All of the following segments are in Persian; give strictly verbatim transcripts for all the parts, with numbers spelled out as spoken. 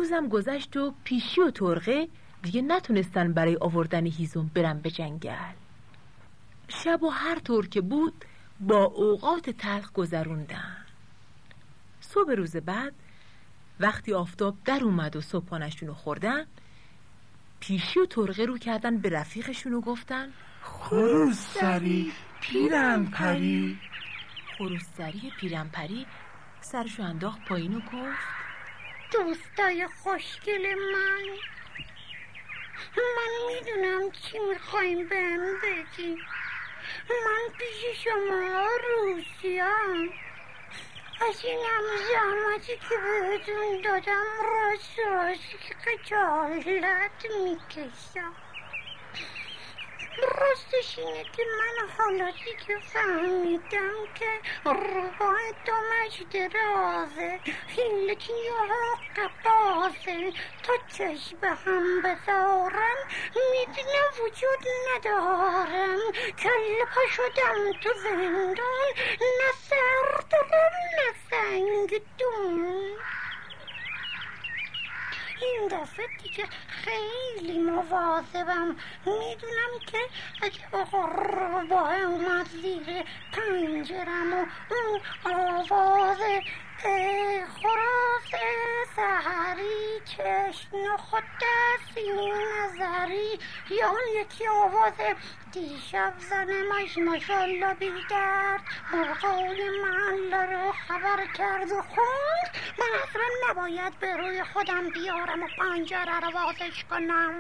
روزم گذشت و پیشی و ترقه دیگه نتونستن برای آوردن هیزم برن به جنگل. شب و هر طور که بود با اوقات تلخ گذروندن. صبح روز بعد وقتی آفتاب در اومد و صبحانشون رو خوردن، پیشی و ترقه رو کردن به رفیقشون و گفتن خروسری پیرنپری. خروسری پیرنپری سرشو انداخت پایین و گفت دوستای خوشگل من، من میدونم چی میخوایم بهم بگی. من پیش شما روسیم، از اینم زحمتی که بهتون دادم راست راست خجالت میکشم. راستش اینه که من حالاتی که فهمیدم که روباه دو مجد رازه، حیلتی یا قبازه، تا چشم به هم بذارم میدونم وجود ندارم. کله پا شدم تو زندان، نه سر دارم نه سنگ دون. این دفعه دیگه خیلی مواظبم. میدونم که اگه غربا اومد زیر پنجرم و اون آواز خراس سحری چشم خود دستی نظری، یا اون یکی آواز دیشب زنمش ماشالله بیدرد مرغای محله رو خبر کرد و خوند، من اصلا نباید به روی خودم بیارم و پنجره رو بازش کنم.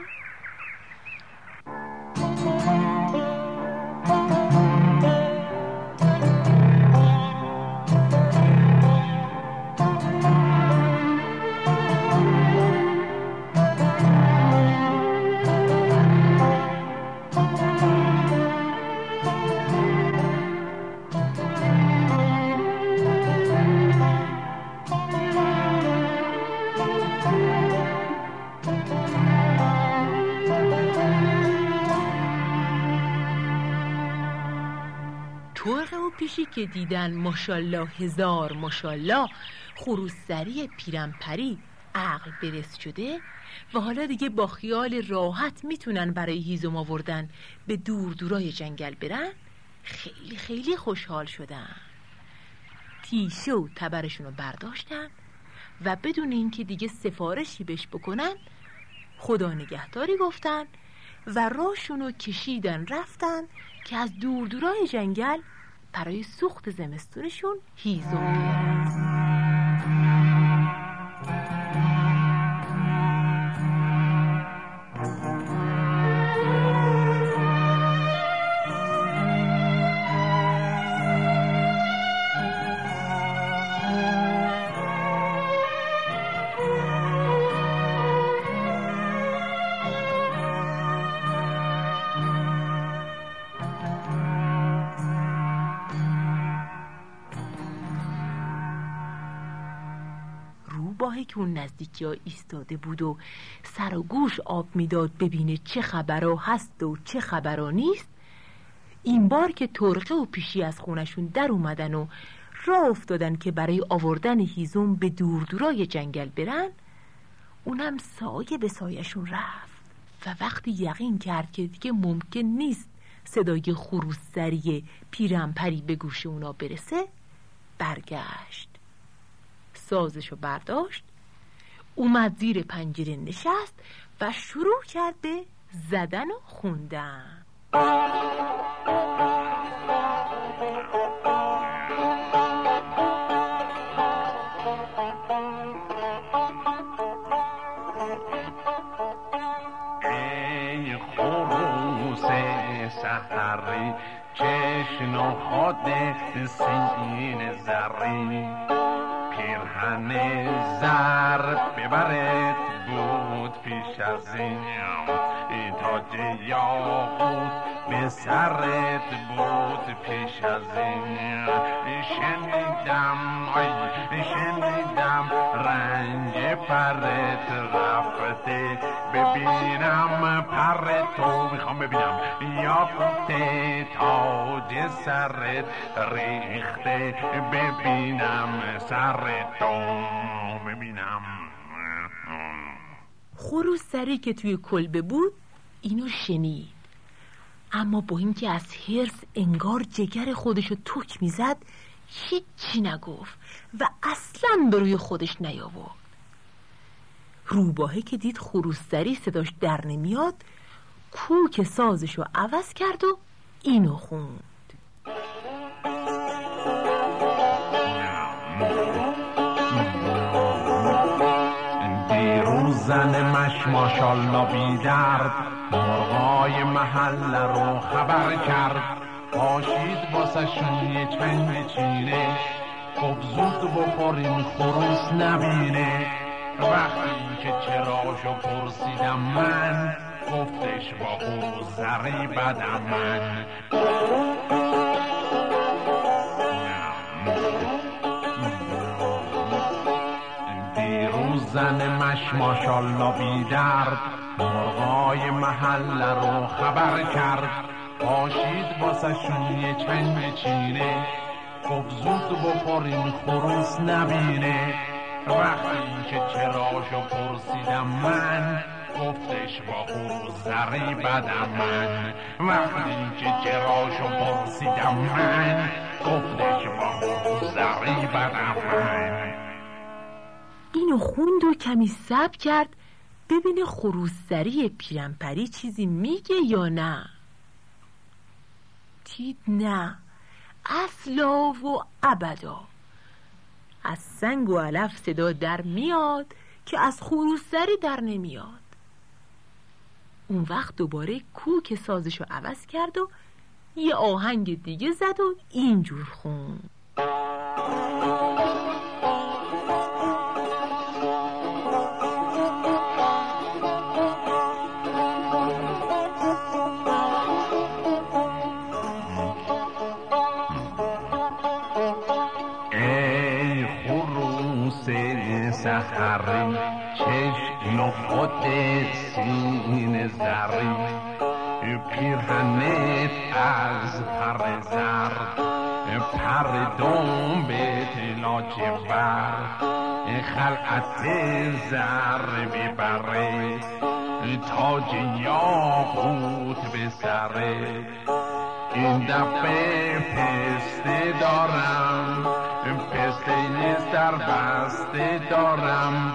ترقه و پیشی که دیدن ماشالله هزار ماشالله خروسری پیرنپری عقل برس شده و حالا دیگه با خیال راحت میتونن برای هیزم آوردن به دور دورای جنگل برن، خیلی خیلی خوشحال شدن. تیشه و تبرشون رو برداشتن و بدون اینکه دیگه سفارشی بهش بکنن خدا نگهداری گفتن و راهشون رو کشیدن رفتن که از دور دورای جنگل برای سوخت زمستونشون هیزم بیارن. روباهی که اون نزدیکی ها ایستاده بود و سر و گوش آب میداد ببینه چه خبرها هست و چه خبرها نیست، این بار که ترقه و پیشی از خونشون در اومدن و راه افتادن که برای آوردن هیزم به دور دورای جنگل برن، اونم سایه به سایه‌شون رفت و وقتی یقین کرد که دیگه ممکن نیست صدای خروسری پیرنپری به گوش اونا برسه، برگشت، سازشو برداشت، اومد زیر پنجره نشست و شروع کرد به زدن و خوندن. ای خروس سحری چشم و خود سین زری، پیرهن زر ببرد بود پیش از این، تاج یاقوت به سرت بود پیش از این. شنیدم آی شنیدم رنج پرت رفته، ببینم پر تو میخوام ببینم یاقوت تاج سرت ریخته، ببینم سر تو ببینم. خروسری که توی کلبه بود اینو شنید، اما با اینکه از حرص انگار جگر خودشو تک میزد هیچی نگفت و اصلاً به روی خودش نیاورد. روباهه که دید خروسری صداش در نمیاد کوک سازشو عوض کرد و اینو خوند: دیروز زن مش ماشالله بی درد مرغای محله رو خبر کرد، پاشید واسه شون یه چنگ چینه، گفت زود بخوریم خروس نبینه. وقتی که چراشو پرسیدم من، گفتش با خروس زری بدم من. دیروز زن مش ماشالله بی درد مرغای محله رو خبر کرد، پاشید واسه شون یه چنگ چینه، گفت زود بخوریم خروس نبینه. وقتی که چراشو پرسیدم من، گفتش با خروس زری بدم من. وقتی که چراشو پرسیدم من، گفتش با خروس زری بدم من. اینو خوند و کمی صبر کرد ببینه خروسزری پیرنپری چیزی میگه یا نه. دید نه، اصلا و ابدا. از سنگ و علف صدا در میاد که از خروسزری در نمیاد. اون وقت دوباره کوک سازشو عوض کرد و یه آهنگ دیگه زد و اینجور خوند: سحری چشم و خود سین زری، پیرهنت از پر زرد، پر دنبت لاجورد، خلعت زر ببره، تاج یاقوت به سره. این دفعه پسته دارم، پسته نیست در بسته دارم.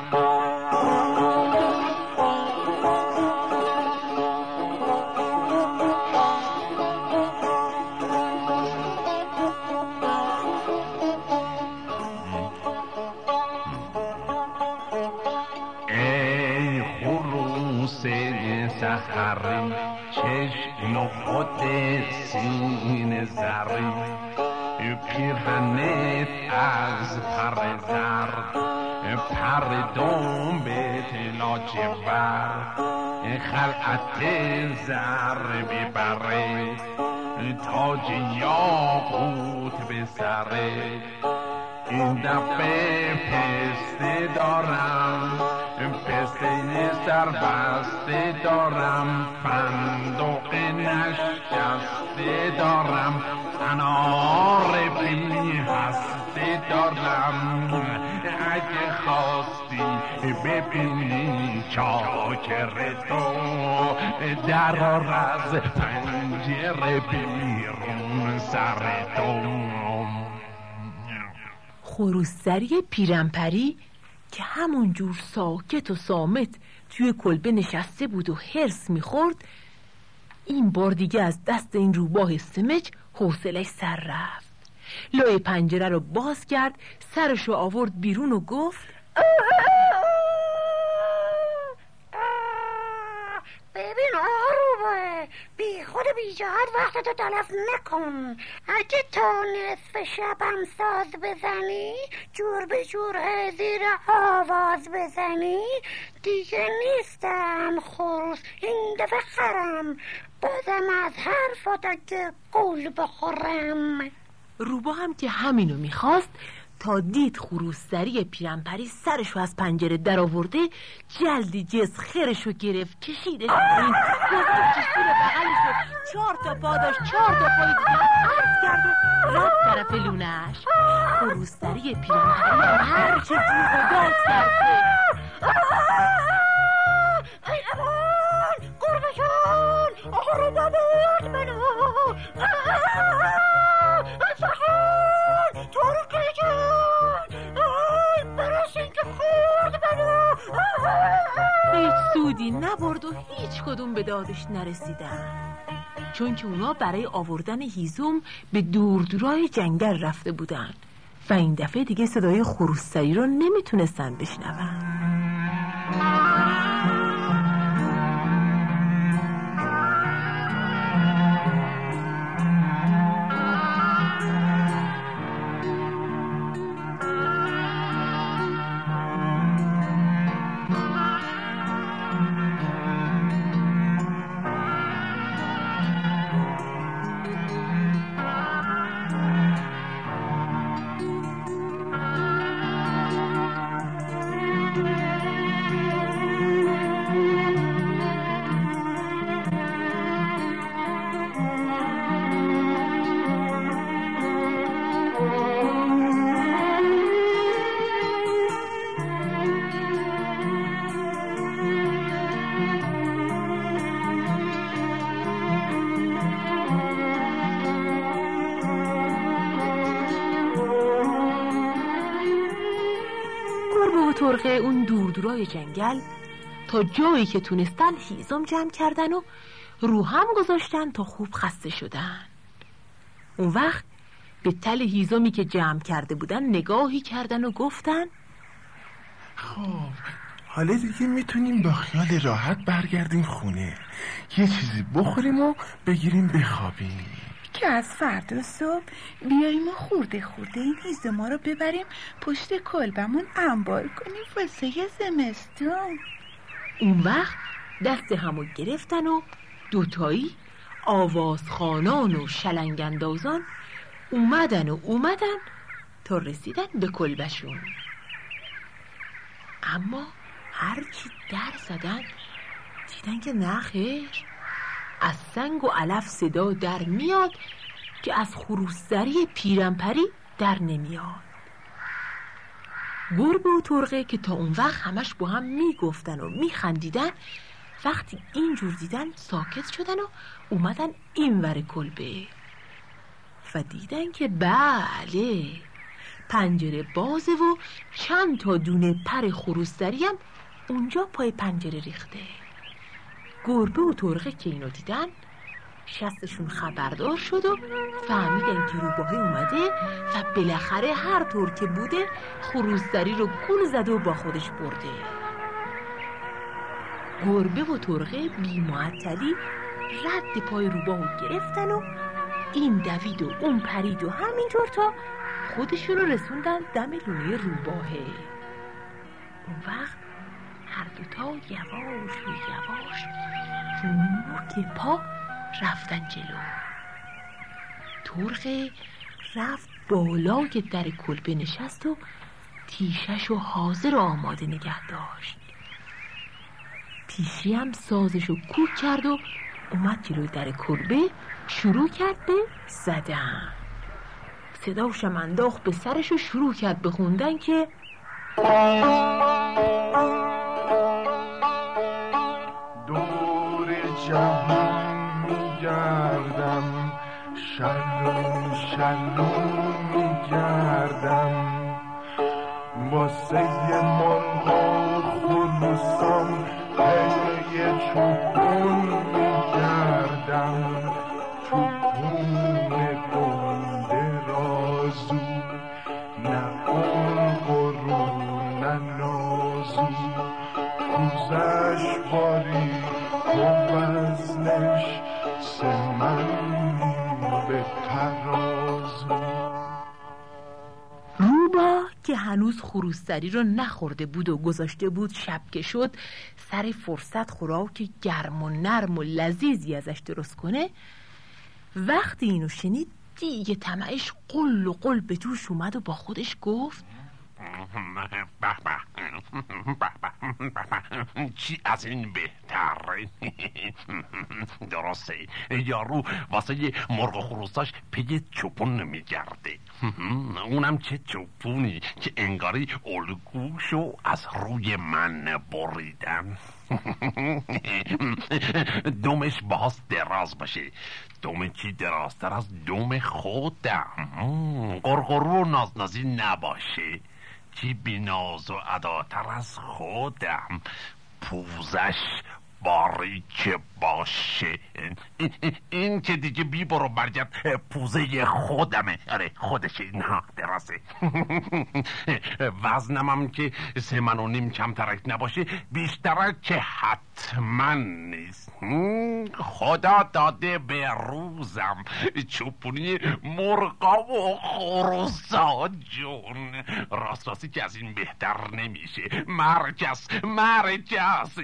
ای خروس سحری چشم و خود سین زری، پیرهنت از پر زرد، پر دنبت لاجورد، خلعت زر ببره، تاج یاقوت به سره. این دفعه پسته دارم، پسته نیست در بسته دارم. فندق نشکسته دارم، انار بی هسته دارم. اگه خواستی ببینی چاکر تو، درار از پنجره بیرون سر تو. خروسزری پیرنپری که همون جور ساکت و صامت توی کلبه نشسته بود و هرس میخورد، این بار دیگه از دست این روباه سمج حوصله‌اش سر رفت. لای پنجره رو باز کرد، سرش رو آورد بیرون و گفت: ببین آروبه، بی خود بی جهت وقتتو تلف نکن. اگه تا نصف شبم ساز بزنی، جور به جور زیر آواز بزنی، دیگه نیستم خروس، این دفعه خرم، بازم از حرفات اگه گول بخورم. روبا هم که همینو میخواست، تا دید خروسزری پیرنپری سرشو از پنجره در آورده، جلدی جز خرشو گرفت، کشیدش پایین، گذاشتش زیر بغلشو، چهار تا پا داشت، چهار تا پای دیگه عرض کرد و رفت طرف لونه‌اش. خروسزری پیرنپری هر چه جیغ و داد کرده: خورد آورد منو جهان ترقی جان برس این که خورد منو. هیچ سودی نبرد و هیچ کدوم به دادش نرسیدن، چون که اونا برای آوردن هیزم به دور دورای جنگل رفته بودن و این دفعه دیگه صدای خروسری رو نمیتونستن بشنون. ترقه اون دور دورای جنگل تا جایی که تونستن هیزم جمع کردن و رو هم گذاشتن تا خوب خسته شدن. اون وقت به تل هیزمی که جمع کرده بودن نگاهی کردن و گفتن خب حالا دیگه میتونیم با خیال راحت برگردیم خونه، یه چیزی بخوریم و بگیریم بخوابیم که از فردا صبح بیاییم و خورده خورده این هیزما رو ببریم پشت کلبمون انبار کنیم واسه زمستون. اون وقت دست همو گرفتن و دوتایی آوازخوانان و شلنگندازان اومدن و اومدن تا رسیدن به کلبشون. اما هرچی در زدن دیدن که نه خیر، از سنگ و علف صدا در میاد که از خروسزری پیرنپری در نمیاد. گربه و ترقه که تا اون وقت همش با هم میگفتن و میخندیدن وقتی اینجور دیدن ساکت شدن و اومدن اینور کلبه و دیدن که بله پنجره بازه و چند تا دونه پر خروسزری هم اونجا پای پنجره ریخته. گربه و ترقه که اینو دیدن شستشون خبردار شد و فهمیدن که روباهه اومده و بالاخره هر طور که بوده خروسزری رو گول زده و با خودش برده. گربه و ترقه بی معطلی رد پای روباهو گرفتن و این دوید و اون پرید و همینطور تا خودشون رو رسوندن دم لونه روباهه. اون وقت هر دوتا یواش و یواش رو نوک پا رفتن جلو. ترقه رفت بالا که در کلبه نشست و تیشش و حاضر و آماده نگه داشت. پیشی هم سازش و کوک کرد و اومد جلو در کلبه شروع کرد به زدن. صداشم انداخت به سرش و شروع کرد به خوندن که دور جهان میگردم شلون شلون میگردم واسه مرغا خلوصم پی چوبون میگردم چوبون گنده رازو نه اون قرون نه نازو کوزش باری و وزنش سمن به ترازو. روبا که هنوز خروسزری رو نخورده بود و گذاشته بود شب که شد سر فرصت خوراک گرم و نرم و لذیذی ازش درست کنه، وقتی اینو شنید دیگه طمعش قل و قل به توش اومد و با خودش گفت به به چی از این بهتر. درسته یارو واسه مرغ خروساش پی چوپون میگرده، اونم چه چوپونی که انگاری الگوشو از روی من بریدن. دومش باز دراز باشه. دوم چی درازتر از دوم خودم؟ قرقرو و نازنازی نباشه. چی بیناز و عداتر از خودم؟ پوزش باریک باشه. این, این که دیگه بی برو برگرد پوزه خودمه. آره خودشه. نه درازه. وزنم هم که سه من و نیم کمترک نباشه بیشتره که حتما نیست. خدا داده به روزم چوپونی مرغا و خروسا جون. راست راستی که از این بهتر نمیشه. مرکز مرکز.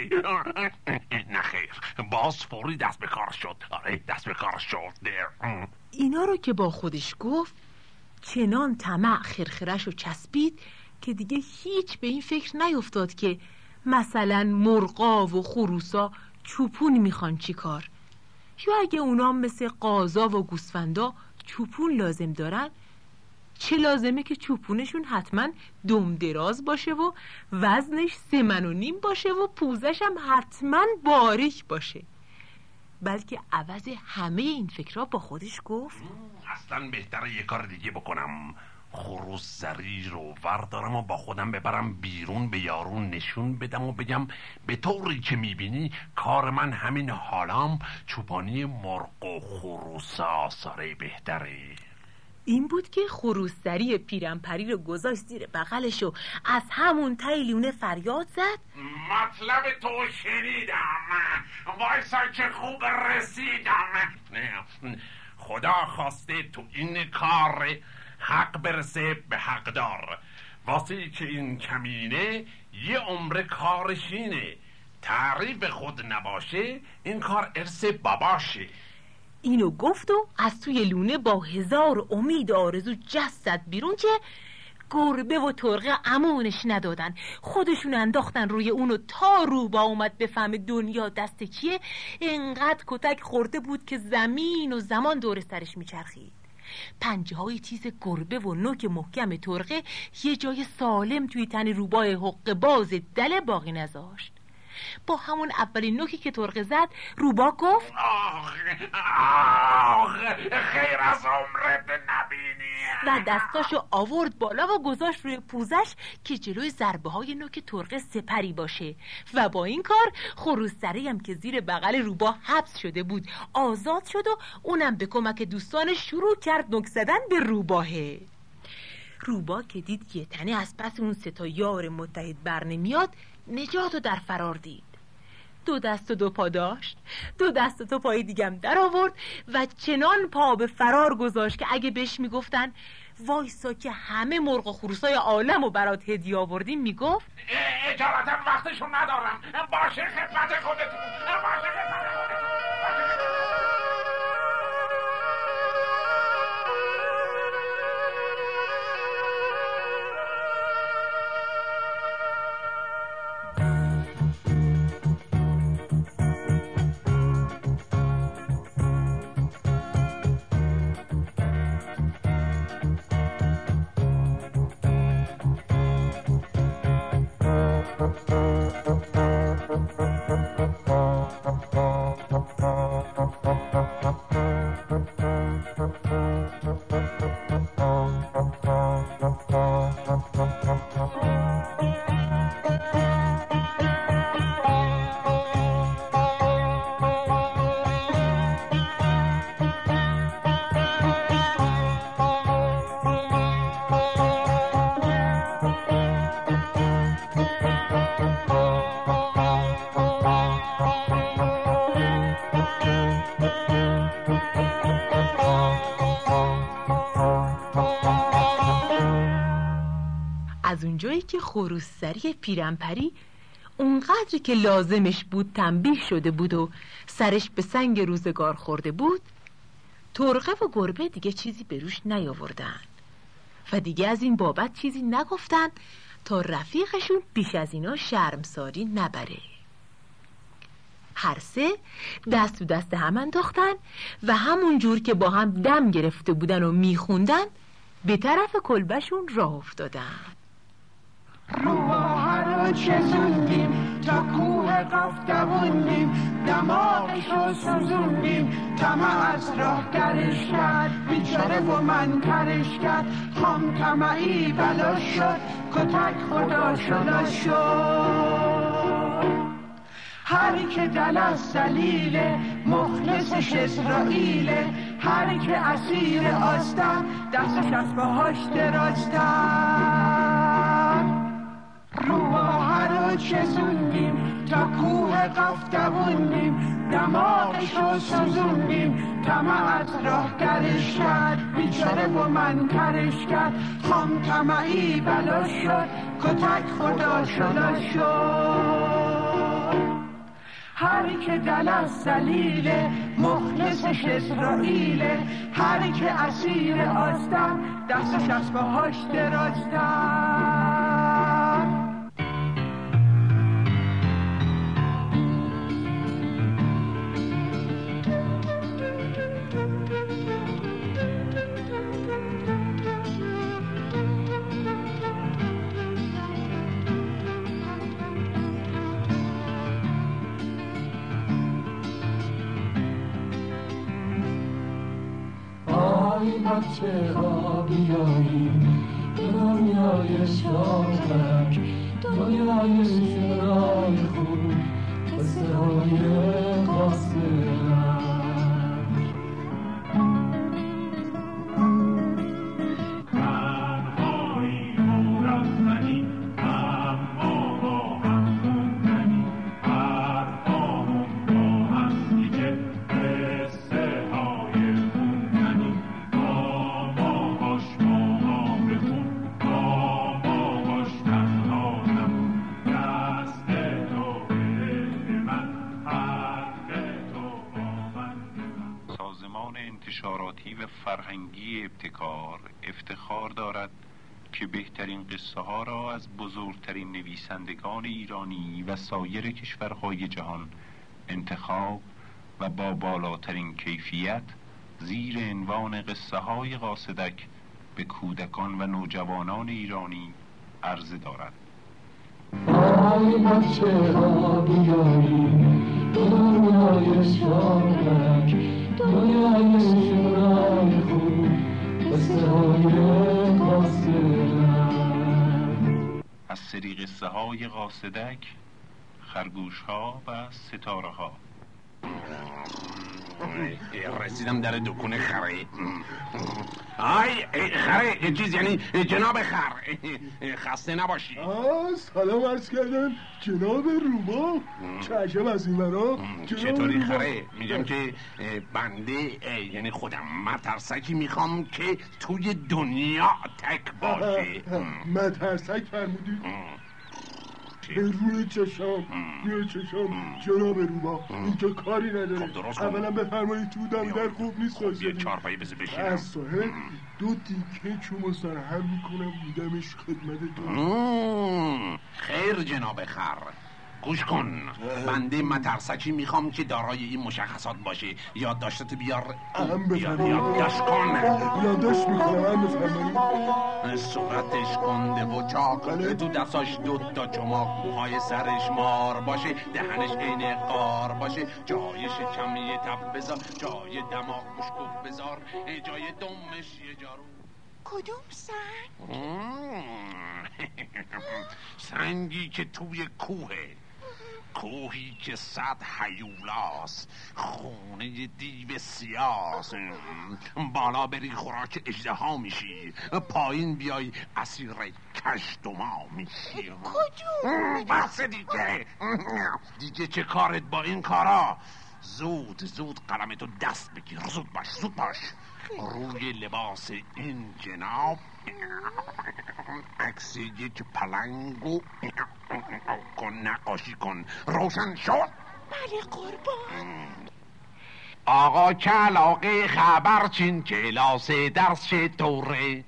نه خیر باز فوری دست به کار شد. آره دست به کار شد. اینا رو که با خودش گفت چنان طمع خرخرش رو چسبید که دیگه هیچ به این فکر نیفتاد که مثلا مرغا و خروسا چوپون میخوان چی کار، یا اگه اونا مثل قازا و گوسفندا چوپون لازم دارن چه لازمه که چوپونشون حتما دم دراز باشه و وزنش سه من و نیم باشه و پوزش هم حتما باریک باشه. بلکه عوض همه این فکرها با خودش گفت اصلا بهتره یه کار دیگه بکنم. خروس زری رو وردارم و با خودم ببرم بیرون، به یارو نشون بدم و بگم به طوری که میبینی کار من همین حالام چوپانی مرغ و خروس آساره بهتره. این بود که خروسری پیرنپری رو گذاشت زیر بغلش و از همون ته لونه فریاد زد مطلب تو شنیدم، وایسا که خوب رسیدم. خدا خواسته تو این کار حق برسه به حق دار، واسه که این کمینه یه عمر کارشینه، تعریف خود نباشه این کار ارث باباشه. اینو گفت و از توی لونه با هزار امید آرزو جست زد بیرون که گربه و ترقه امونش ندادن، خودشون انداختن روی اونو تا روبا اومد بفهمه دنیا دست کیه. انقدر کتک خورده بود که زمین و زمان دور سرش میچرخید. پنجه های تیز گربه و نوک محکم ترقه یه جای سالم توی تن روبای حق باز دل باقی نذاشت. با همون اولین نوکی که ترقه زد روبا گفت آخ آخ خیر از عمرت نبینی، و دستاشو آورد بالا و گذاشت روی پوزش که جلوی ضربه های نوک ترقه سپری باشه. و با این کار خروسری هم که زیر بغل روبا حبس شده بود آزاد شد و اونم به کمک دوستانش شروع کرد نوک زدن به روباهه. روبا که دید یه تنه از پس اون سه تا یار متحد بر نمیاد نجات رو در فرار دید. دو دست و دو پا داشت، دو دست و دو پای دیگم در آورد و چنان پا به فرار گذاشت که اگه بهش میگفتن وایسا که همه مرغ و خروسای عالم رو برات هدیه آوردیم میگفت اجالتا وقتشون ندارم، باشه خدمت خودتون، باشه خدمت خودتون. از اونجایی که خروسری پیرنپری اونقدری که لازمش بود تنبیه شده بود و سرش به سنگ روزگار خورده بود، ترقه و گربه دیگه چیزی به روش نیاوردن و دیگه از این بابت چیزی نگفتن تا رفیقشون بیش از اینا شرمساری نبره. هر سه دست تو دست هم انداختن و همون جور که با هم دم گرفته بودن و میخوندن به طرف کلبشون راه افتادن. روح رو چسوندیم تا کوه قاف دووندیم، دماغش رو سوزوندیم طمع از راه درش کرد، بیچاره و من کرش کرد، خام طمعی بلا شد، کتک خدا شلا شد. هری که دل از دلیل مخلصش اسرائیله، هری که اسیر آستن دستش از باهاش درازتن. روح رو چسوندیم تا کوه قاف دووندیم، دماغش رو سوزوندیم طمع از راه درش کرد، بیچاره و من کرش کرد، خام طمعی بلا شد، کتک خدا شلا شد. هری که دل از دلیل مخلصش اسرائیله، هری که اسیر آستن دستش از باهاش درازتن. بچه ها بیاییم دنیای شادک، دنیای شورای خوب، قصه های قاصرک. تنهایی مرزنی اما با هم موندنی، حرفامون با هم دیگه قصه های موندنی. انتشاراتی و فرهنگی ابتکار افتخار دارد که بهترین قصه ها را از بزرگترین نویسندگان ایرانی و سایر کشورهای جهان انتخاب و با بالاترین کیفیت زیر عنوان قصه های قاصدک به کودکان و نوجوانان ایرانی عرضه دارد. آی بچه ها بیاییم دنیای شادک، دنیای شورای خوب، قصه های قاصدک. از سری قصه های قاصدک، خرگوش ها و ستاره ها. رسیدم در دکون خره. آی خره چیز یعنی جناب خر، خسته نباشی. آه سلام عرض کردم جناب روبا. چه عجب از این برا. چطوری خره؟ میگم که بنده یعنی خودم مترسکی میخوام که توی دنیا تک باشه. مترسک فرمودی؟ روی چشم روی چشم جناب روبا، اینجا کاری نداره. خب اولا بفرمایید تو دم در خوب نیست. خب یه چارپایی بذار بشینم. از صاحب دو دیگه چوم سرهم میکنم میدمش خدمتتون. خیر جناب خر، گوش کن. بنده مترسکی میخوام که دارای این مشخصات باشه. یادداشتتو بیار. بیار یادداشت کن. یادداشت میکنم هم بفرمایید. صورتش کنده و چاق، تو دستاش دو تا چماق، موهای سرش مار باشه، دهنش عین قار باشه، جای شکم یه تب بذار، جای دماغ مشکوف بذار، جای دمش یه جارو. کدوم سنگ؟ سنگی که توی کوهه، کوهی که صد هیولاست، خونه دیو سیاست. بالا بری خوراک اژدها میشی، پایین بیای اسیر کشتما میشی. کدوم؟ بس دیگه دیگه چه کارت با این کارا؟ زود زود قلمتو دست بگیر، زود باش زود باش. روی لباس این جناب عکس یک پلنگو کن، نقاشی کن. روشن شد؟ بله قربان. آقا کلاقه خبرچین کلاس درس چطوره؟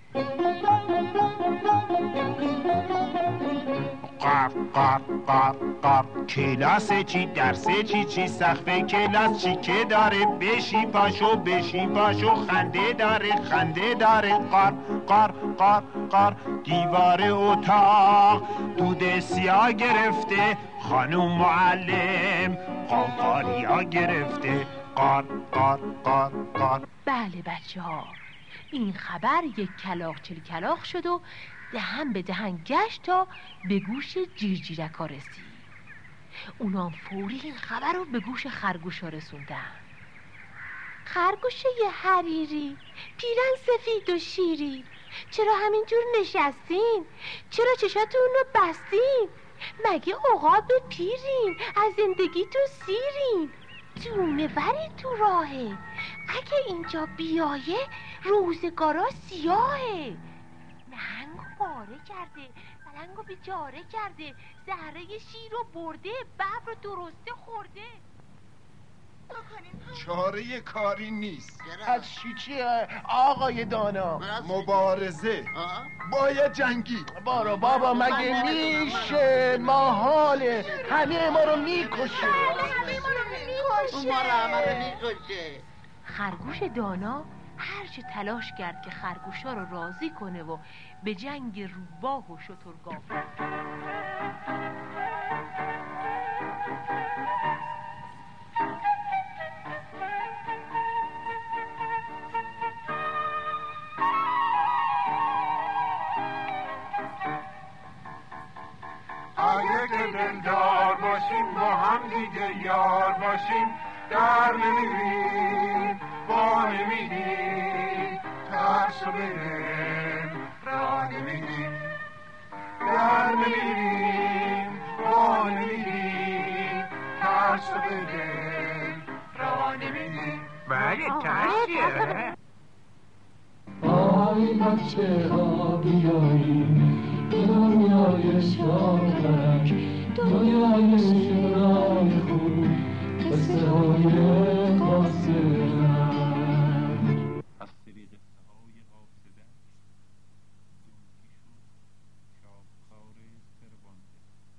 قر قر قر قر کلاس چی درس چی چی سقف کلاس چی که داره بشی پاشو بشی پاشو خنده داره خنده داره قار قار قار قار دیوار اتاق دود سیاه گرفته خانوم معلم قاقاریا گرفته قار قار قار قار. بله بچه ها، این خبر یک کلاغ چل کلاغ شد و دهن به دهن گشت تا به گوش جیرجیرکا رسید. اونام فوری این خبر رو به گوش خرگوشا رسوندن. خرگوش یه حریری، پیرن سفید و شیری، چرا همینجور نشستین؟ چرا چشاتون رو بستین؟ مگه عقاب پیرین؟ از زندگی تو سیرین؟ جونوری تو راهه، اگه اینجا بیایه روزگارا سیاهه. نهنگو پاره کرده، پلنگو بیچاره کرده، زهره شیر رو برده، ببر رو درسته خورده. چاره کاری نیست. از چی چیه آقای دانا؟ مبارزه باید جنگی. بارو بابا مگه میشه؟ ما حاله همه ما رو میکشه. ما رو همه رو میکشه. خرگوش دانا هرچه تلاش کرد که خرگوشا رو راضی کنه و به جنگ روباه و شترگاه. اگه که دلدار باشیم با هم دیگه یار باشیم در نمیریم با نمیریم ترس رو بریم را نمیریم در نمیریم با نمیریم ترس رو بریم را نمیریم. بله ترسیه. آی بچه ها بیاییم دنیای شادک، دنیای شورای خوب، قصه های قاصدک. از طریق قصه های قاصدک دنکی شد شاهکار سربانده.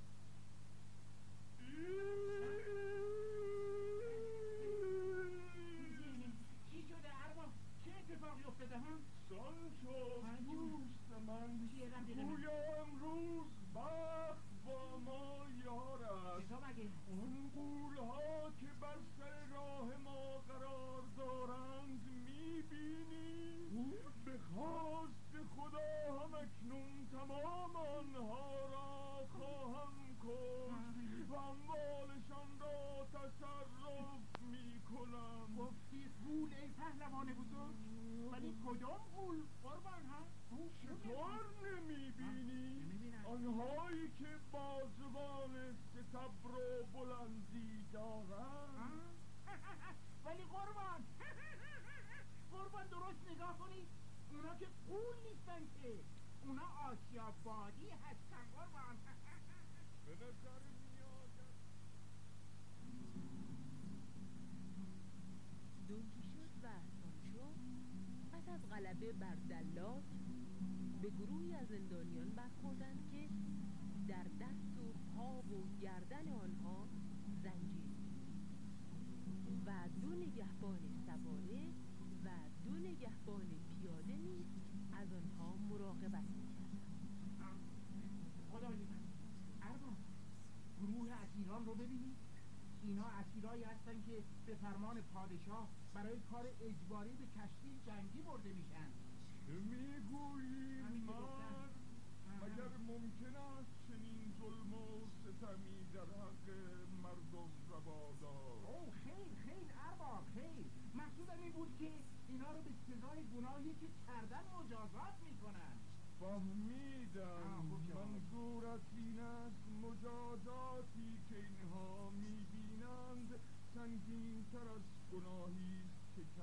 چی شده ارباب؟ چه اتفاقی افتاده هم؟ سانچو دوست من گویا امروز بخت با ما یار است. اون غول‌ها که بر سر راه ما قرار دارند میبینی؟ به خواست خدا هم اکنون تمام آنها را خواهم کشت و اموالشان را تصرف میکنم. گفتی غول ای پهلوان بزرگ؟ ولی کدام غول قربان ها؟ چطور نمیبینی؟ آنهایی که بازوان ستبر و بلندی دارند. ولی قربان قربان درست نگاه کنید، اونا که غول نیستن که، اونا آسیابادی هستن قربان. به نظر میاد دونکیشوت و سانچو پس از غلبه بر دلاک به گروهی از زندانیان برخوردند که در دست و پا و گردن آنها زنجیر بود و دو نگهبان سواره و دو نگهبان پیاده نیز از آنها مراقبت می‌کردند. خدای من ارباب، گروه اسیران رو ببینید. اینا اسیرایی هستن که به فرمان پادشاه برای کار اجباری به کشتی جنگی برده میشن. چه میگویی مرد؟ مگر ممکن است چنین ظلم و ستمی در حق مردم روا داشت؟ اوه خیر خیر ارباب خیر، مقصودم این بود که اینا رو به سزای گناهی که کردن مجازات میکنن. فهمیدم. منظورت این است مجازاتی که اینها میبینند سنگین تر از گناهی که